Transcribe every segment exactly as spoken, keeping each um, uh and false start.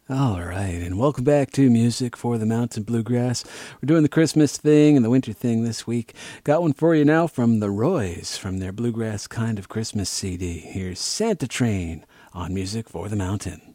All right, and welcome back to Music for the Mountain Bluegrass. We're doing the Christmas thing and the winter thing this week. Got one for you now from the Roys, from their Bluegrass Kind of Christmas C D. Here's Santa Train on Music for the Mountain.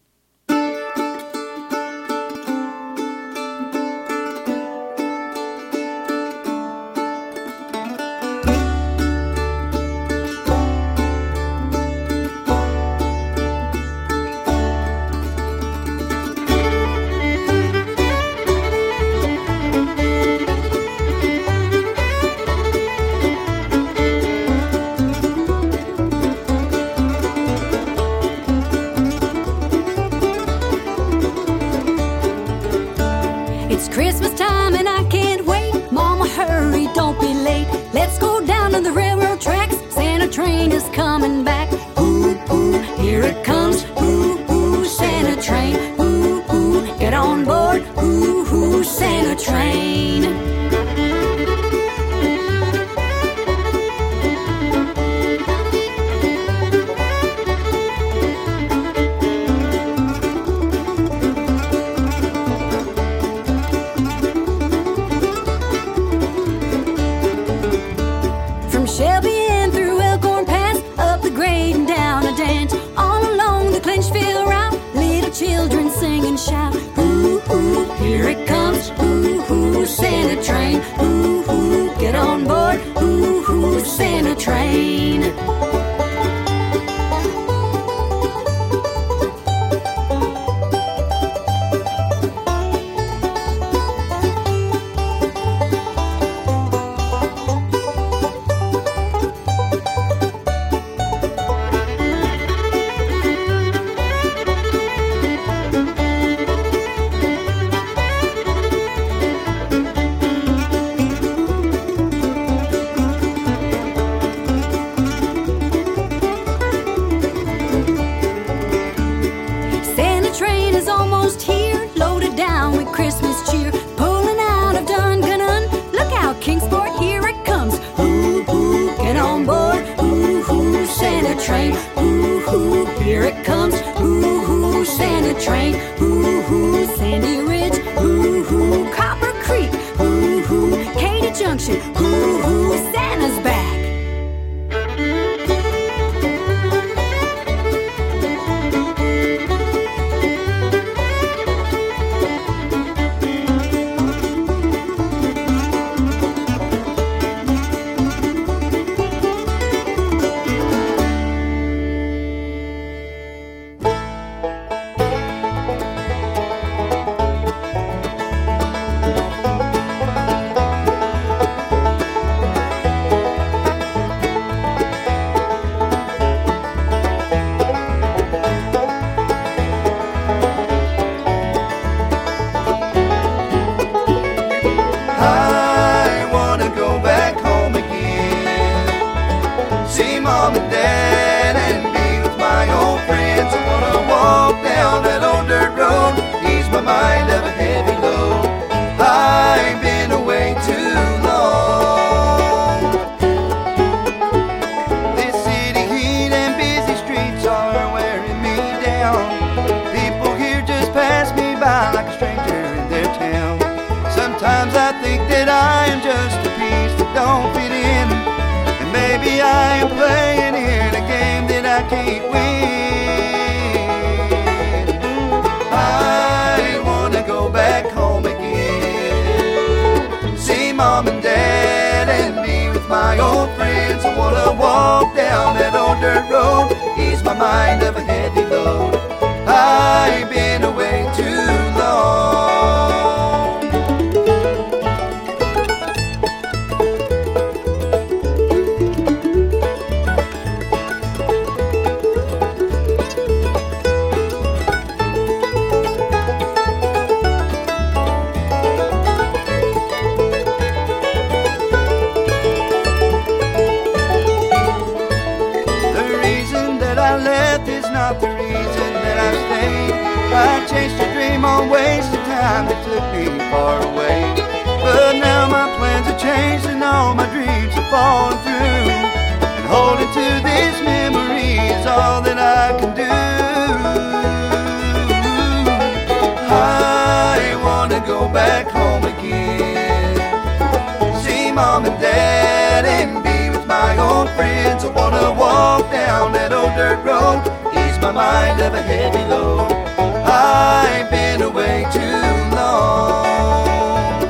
back home again. See Mom and Dad and be with my old friends. I wanna walk down that old dirt road, ease my mind of a heavy load. I've been away too long.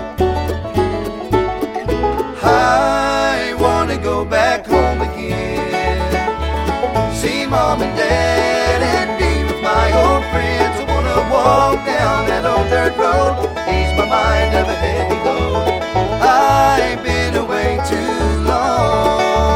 I wanna go back home again. See Mom and Dad and be with my old friends. I wanna walk down that old dirt road, ease my mind of a heavy load. I've been away too long.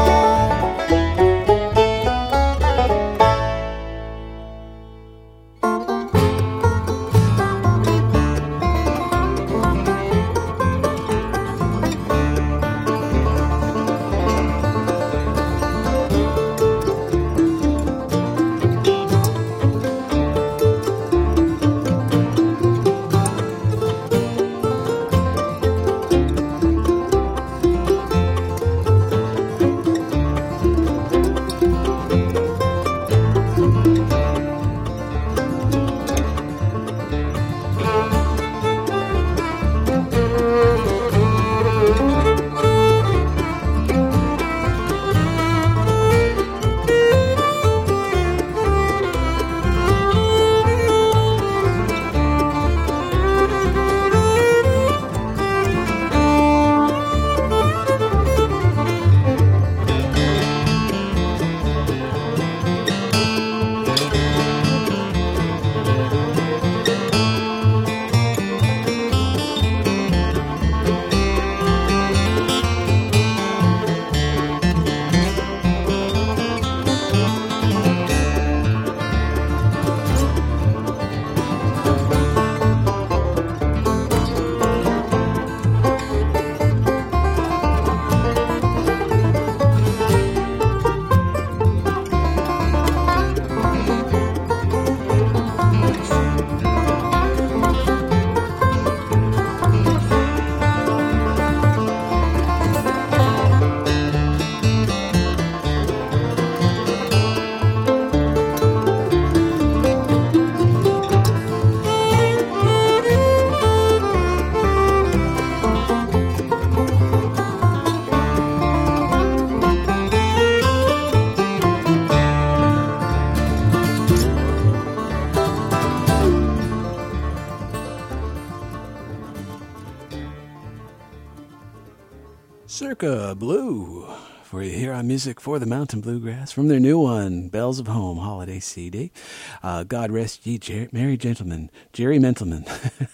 Circa Blue for you here on Music for the Mountain Bluegrass from their new one, Bells of Home Holiday C D. Uh, God rest ye, Jer- merry gentlemen, Jerry Mentleman.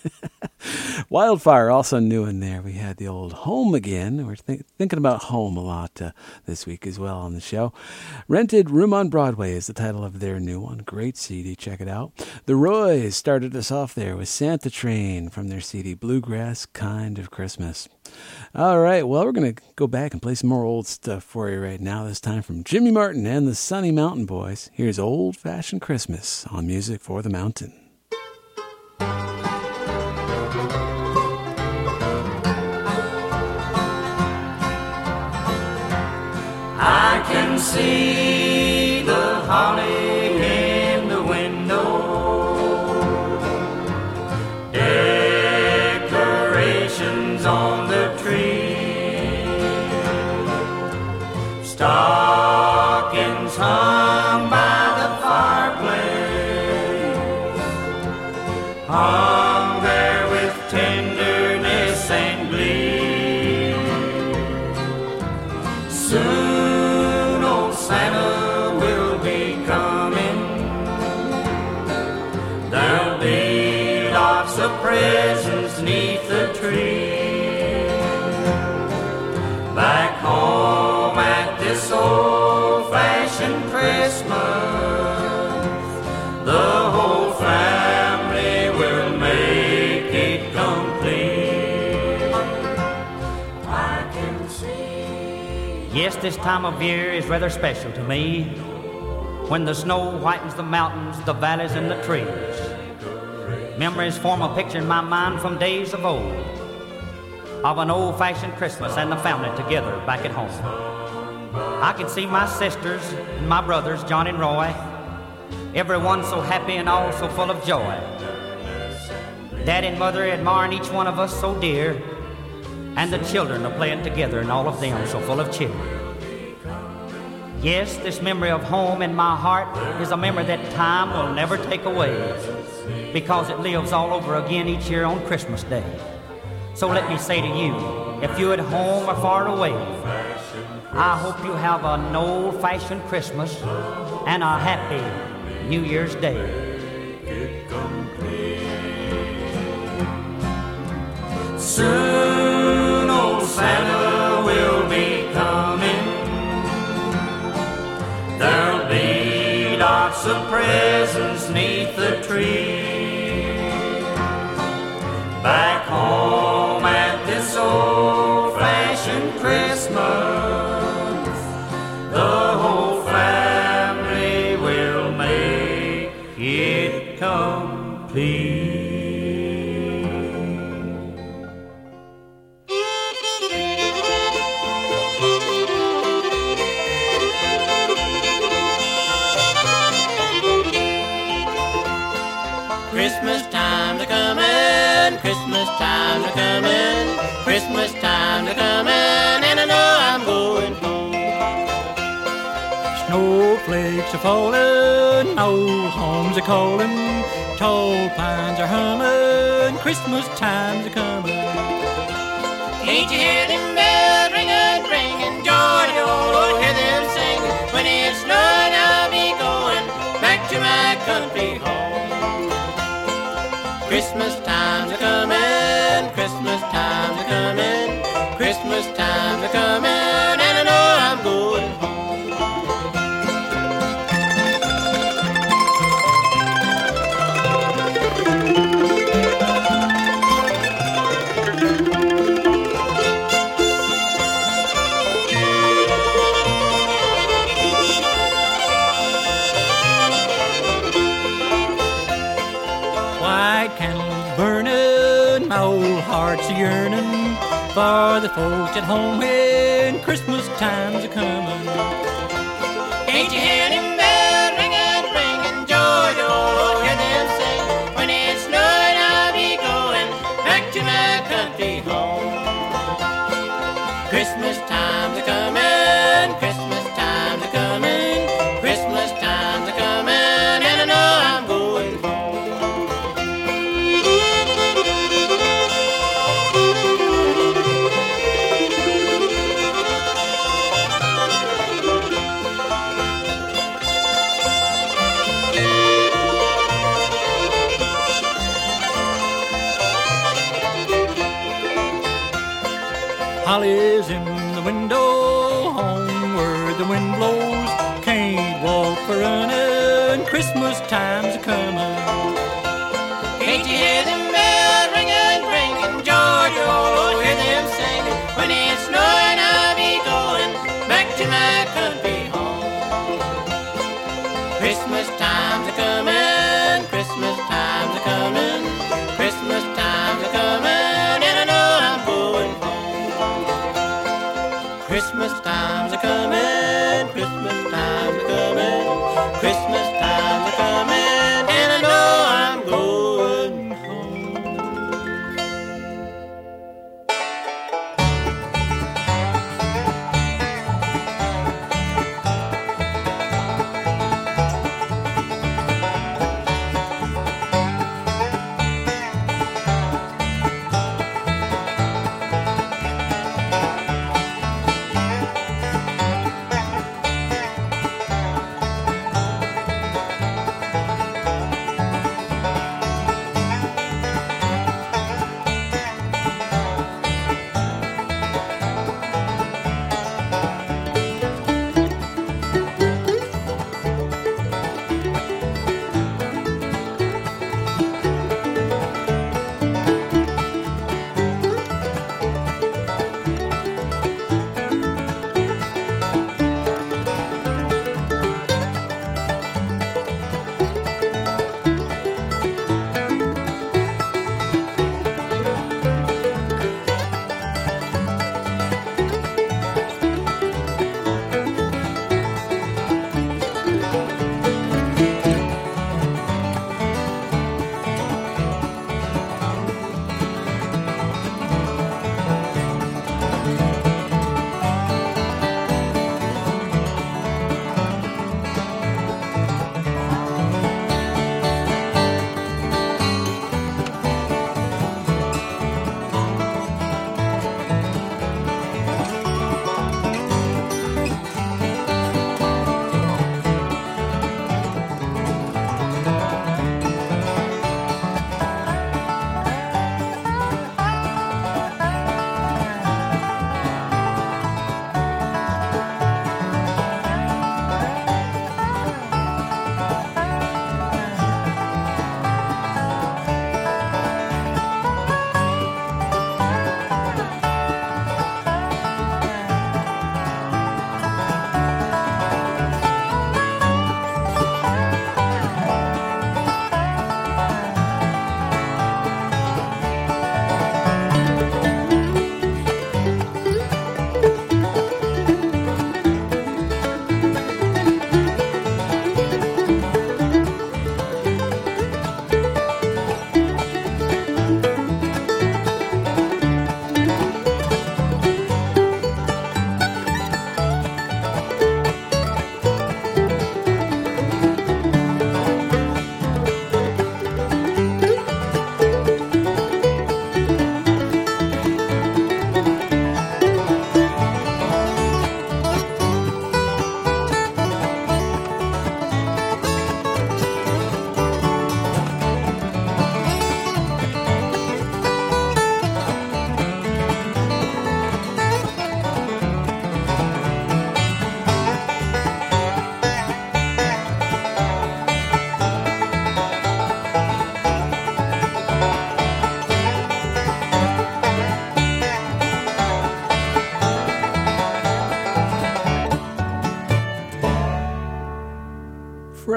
Wildfire, also new in there. We had the old Home Again. We're th- thinking about home a lot uh, this week as well on the show. Rented Room on Broadway is the title of their new one. Great C D, check it out. The Roys started us off there with Santa Train from their C D, Bluegrass Kind of Christmas. All right, well, we're going to go back and play some more old stuff for you right now, this time from Jimmy Martin and the Sunny Mountain Boys. Here's Old Fashioned Christmas on Music for the Mountain. I can see the holly in the window, decorations on the tree, stockings hung by the fireplace, hung there with tenderness and glee. Soon Santa will be coming. There'll be lots of presents neath the tree. Back home at this old-fashioned Christmas, the whole family will make it complete. I can see. Yes, this time of year is rather special to me, when the snow whitens the mountains, the valleys, and the trees. Memories form a picture in my mind from days of old, of an old-fashioned Christmas and the family together back at home. I can see my sisters and my brothers, John and Roy, everyone so happy and all so full of joy. Dad and Mother admiring each one of us so dear, and the children are playing together and all of them so full of cheer. Yes, this memory of home in my heart is a memory that time will never take away, because it lives all over again each year on Christmas Day. So let me say to you, if you're at home or far away, I hope you have an old-fashioned Christmas and a happy New Year's Day. Soon old Santa will be coming. There'll be lots of presents 'neath the tree. Back home at this old-fashioned Christmas, the whole family will make it complete. Christmas time's a comin', Christmas time's a comin', Christmas time's a comin', and I know I'm going home. Snowflakes are falling, old homes are calling, tall pines are humming, Christmas time's a comin'. Can't you hear them bells ringin', ringin', George, oh, hear them singin', when it's snowing I'll be going back to my country home. Christmas time's a comin', Christmas time's a comin', Christmas time's a comin', and I know I'm going home. My old heart's a yearning for the folks at home when Christmas time's a comin'. Can't you hear them bells ringin', ringin', George, oh, hear them sing, when it's snowing I'll be going back to my country home. Christmas time's a comin', Christmas time's a comin', Christmas time's a comin', and I know I'm going home. Holly's in the window, home where the wind blows, can't walk for running, Christmas time's a comin'. Can't you hear them bells ringin', ringin', George, oh, hear them singin', when it's snowing I'll be going back to my country home. Christmas time's a comin', Christmas time's a comin', Christmas time's a comin', and I know I'm going home. Christmas time's a comin', Christmas time's a comin', Christmas time's a comin', and I know I'm going home.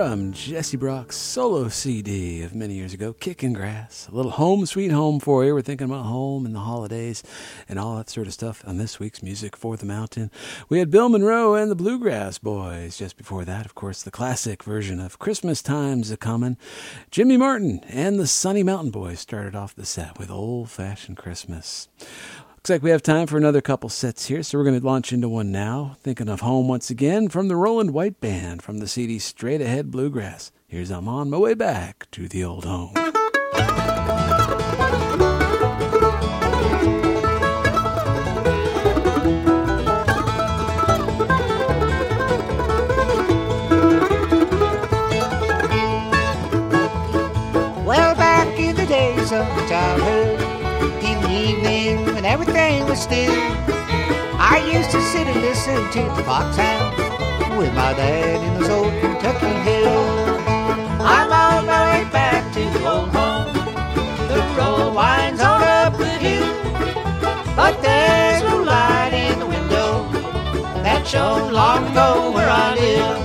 from Jesse Brock's solo C D of many years ago, Kicking Grass. A little home sweet home for you. We're thinking about home and the holidays and all that sort of stuff on this week's Music for the Mountain. We had Bill Monroe and the Bluegrass Boys. Just before that, of course, the classic version of Christmas Time's a-Comin'. Jimmy Martin and the Sunny Mountain Boys started off the set with Old Fashioned Christmas. Looks like we have time for another couple sets here, so we're going to launch into one now. Thinking of home once again from the Roland White Band from the C D Straight Ahead Bluegrass. Here's I'm on my way back to the old home. Well, back in the days of childhood, in the evening when everything was still, I used to sit and listen to the foxhound with my dad in those old Kentucky hills. I'm on my way back to the old home. The road winds on up the hill, but there's no light in the window that shone long ago where I live.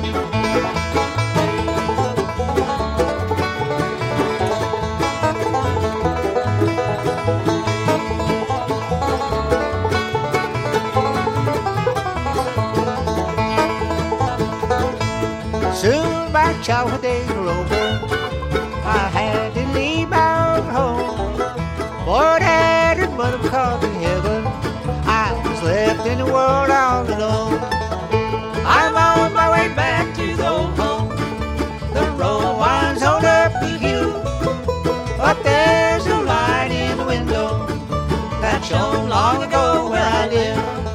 Soon my childhood days were over. I had to leave my old home. For dad and mother called in heaven. I was left in the world all alone. I'm on my way back to the old home. The road winds on up the hill, but there's no light in the window that shone long ago where I live.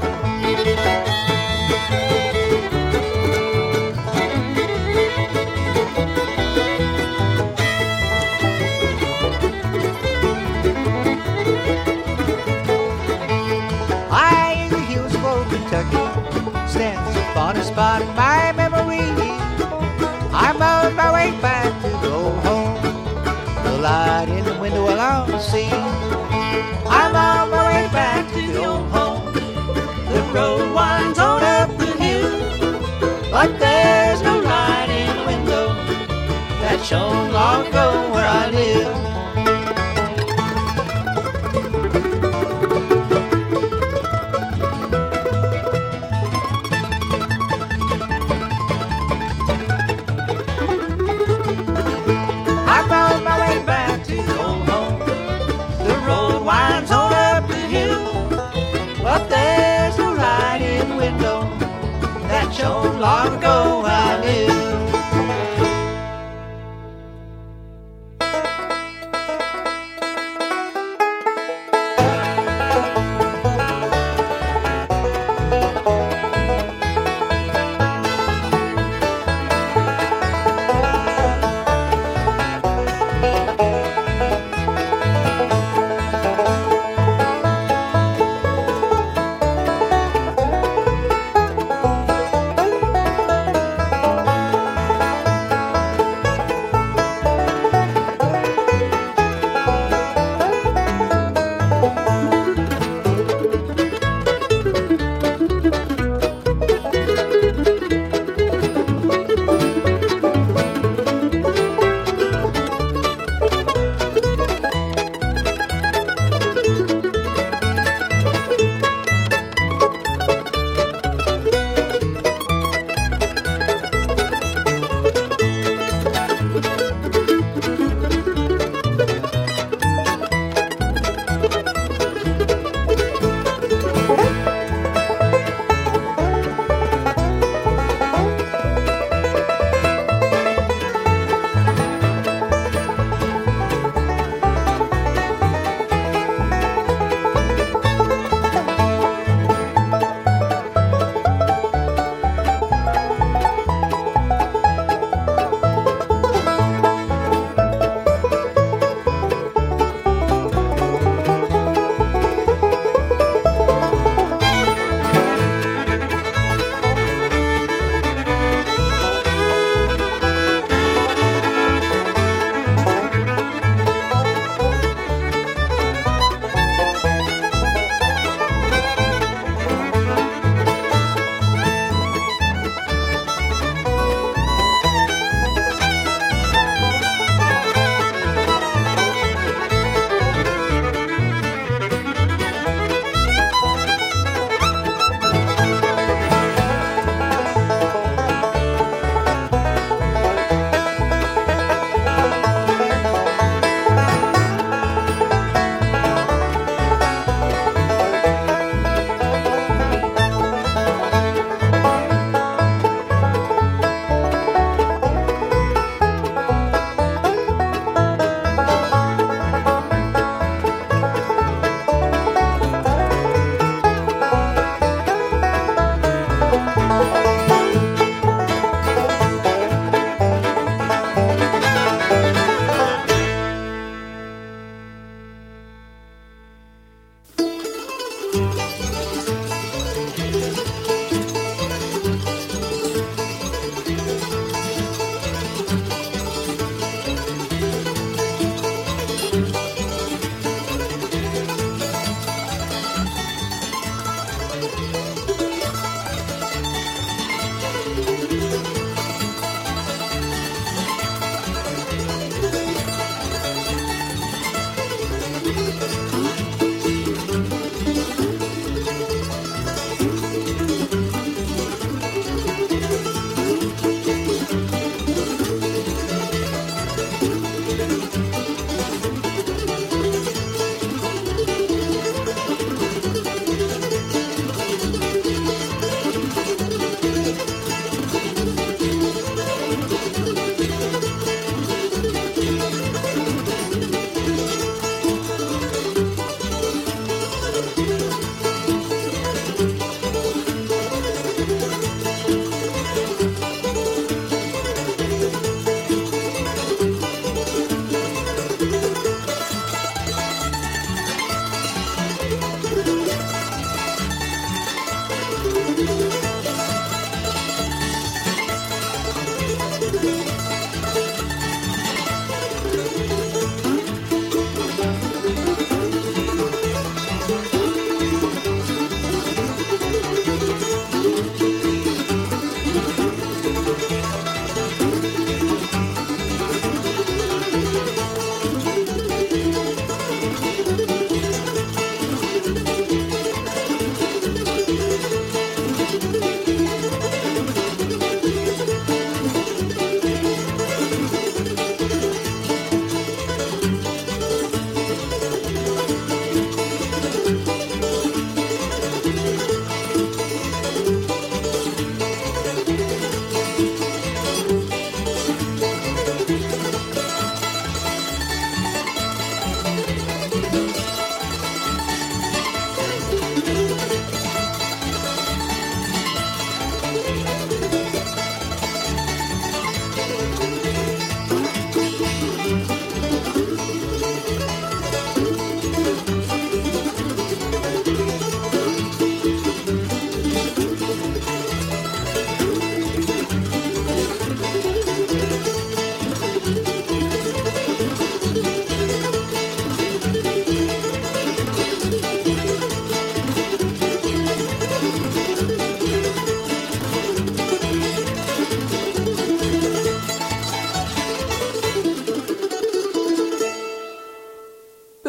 Stands upon a spot in my memory. I'm on my way back to the old home. The light in the window along the sea. I'm on my way back to the old home. The road winds on up the hill, but there's no light in the window that shone long ago where I live.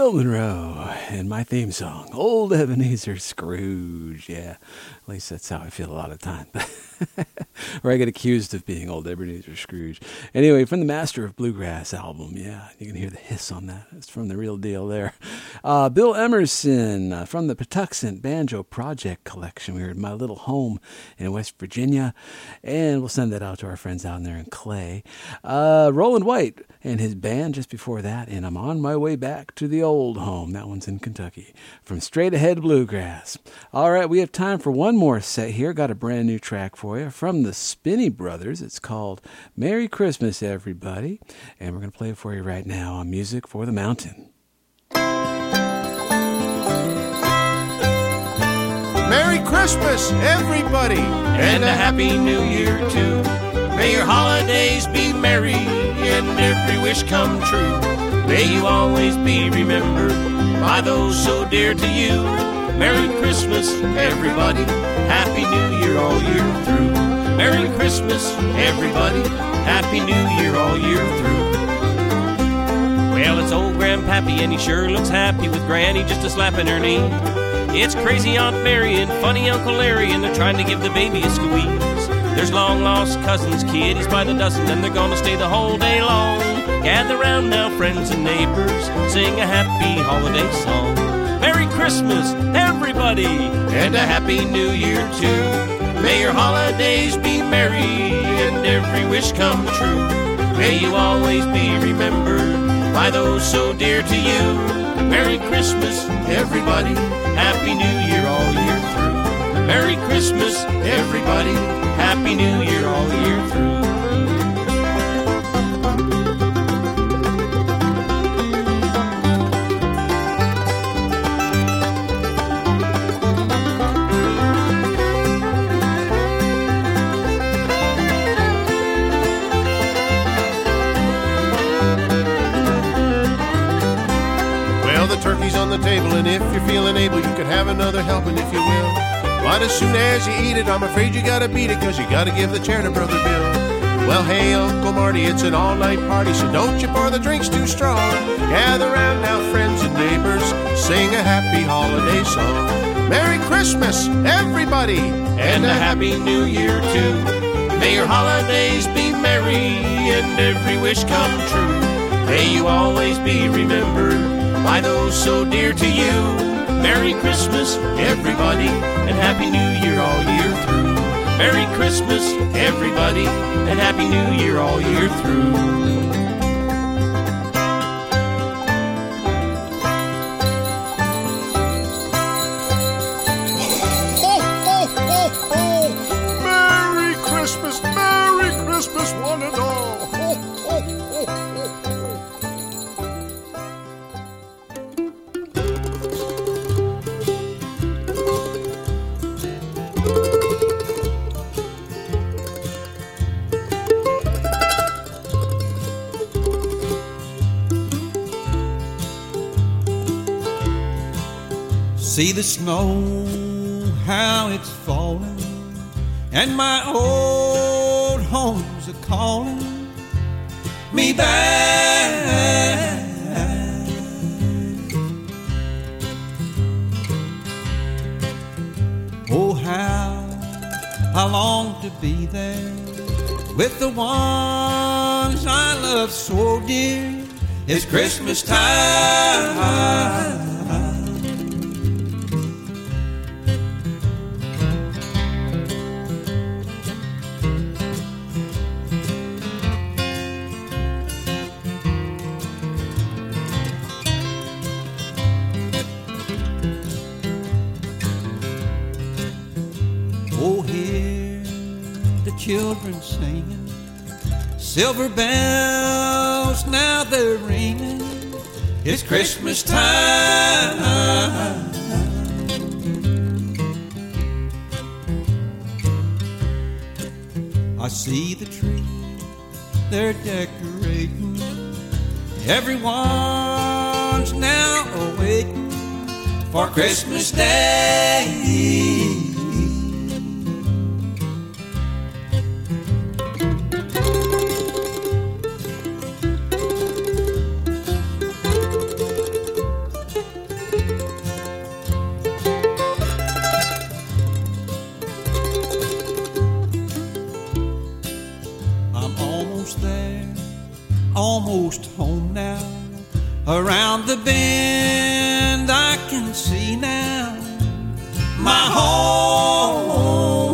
Bill Monroe and my theme song, Old Ebenezer Scrooge. Yeah, at least that's how I feel a lot of time. Or I get accused of being Old Ebenezer Scrooge. Anyway, from the Master of Bluegrass album. Yeah, you can hear the hiss on that. It's from the real deal there. Uh, Bill Emerson uh, from the Patuxent Banjo Project collection. We heard My Little Home in West Virginia. And we'll send that out to our friends down there in Clay. Uh, Roland White and his band just before that. And I'm on my way back to the old home. That one's in Kentucky. From Straight Ahead Bluegrass. All right, we have time for one more set here. Got a brand new track for you from the Spinney Brothers. It's called Merry Christmas, Everybody. And we're going to play it for you right now on Music for the Mountain. Merry Christmas, everybody, and a Happy New Year, too. May your holidays be merry and every wish come true. May you always be remembered by those so dear to you. Merry Christmas, everybody. Happy New Year all year through. Merry Christmas, everybody. Happy New Year all year through. Well, it's old Grandpappy and he sure looks happy with Granny just a slapping her knee. It's crazy Aunt Mary and funny Uncle Larry and they're trying to give the baby a squeeze. There's long-lost cousins, kiddies by the dozen, and they're gonna stay the whole day long. Gather round now, friends and neighbors, sing a happy holiday song. Merry Christmas, everybody, and a Happy New Year, too. May your holidays be merry and every wish come true. May you always be remembered by those so dear to you. Merry Christmas, everybody, Happy New Year all year through. Merry Christmas, everybody, Happy New Year all year through. Turkey's on the table, and if you're feeling able, you could have another helping if you will. But as soon as you eat it, I'm afraid you gotta beat it, cause you gotta give the chair to Brother Bill. Well, hey, Uncle Marty, it's an all-night party, so don't you pour the drinks too strong. Gather round now, friends and neighbors, sing a happy holiday song. Merry Christmas, everybody, and a Happy New Year, too. May your holidays be merry and every wish come true. May you always be remembered by those so dear to you. Merry Christmas, everybody, and Happy New Year all year through. Merry Christmas, everybody, and Happy New Year all year through. See the snow, how it's falling, and my old home's a-calling me back. Oh, how I long to be there with the ones I love so dear. It's Christmas time. Children singing, silver bells now they're ringing. It's Christmas time. I see the tree they're decorating. Everyone's now awaiting for Christmas Day. almost home now. Around the bend I can see now my home.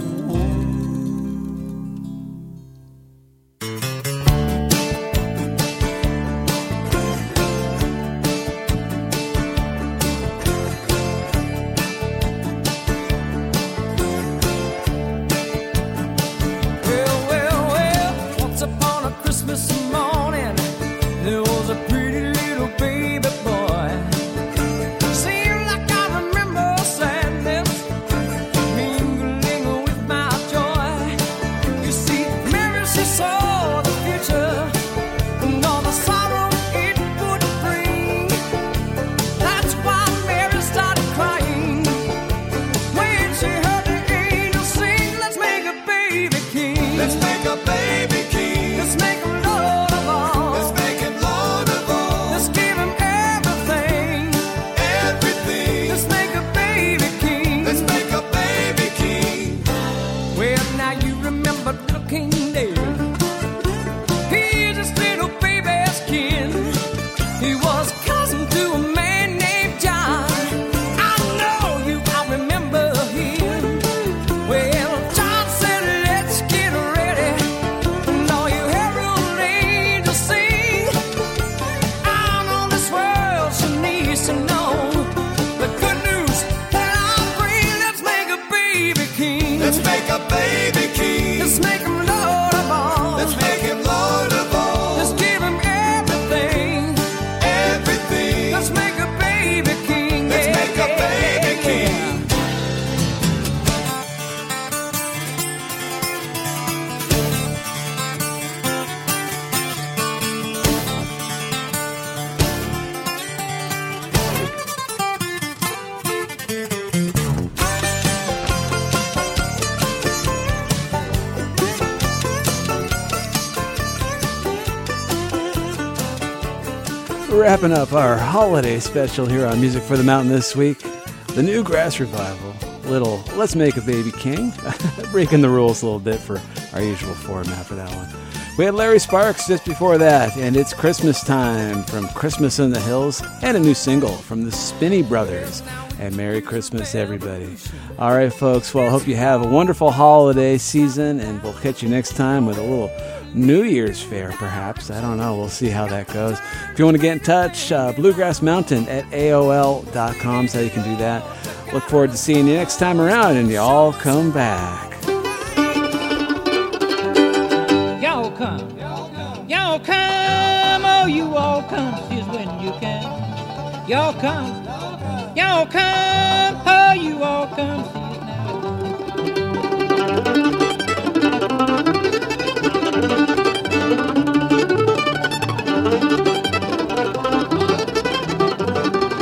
Wrapping up our holiday special here on Music for the Mountain this week, the Newgrass Revival. Little Let's Make a Baby King. Breaking the rules a little bit for our usual format for that one. We had Larry Sparks just before that, and It's Christmas Time from Christmas in the Hills, and a new single from the Spinney Brothers. And Merry Christmas, everybody. All right, folks. Well, I hope you have a wonderful holiday season, and we'll catch you next time with a little New Year's Fair, perhaps. I don't know. We'll see how that goes. If you want to get in touch, uh, Bluegrass Mountain at A O L dot com is how you can do that. Look forward to seeing you next time around, and you all come back. Y'all come. Y'all come. Oh, you all come. Here's when you can. Y'all come. Y'all come. Oh, you all come.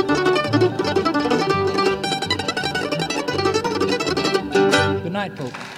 Good night, folks.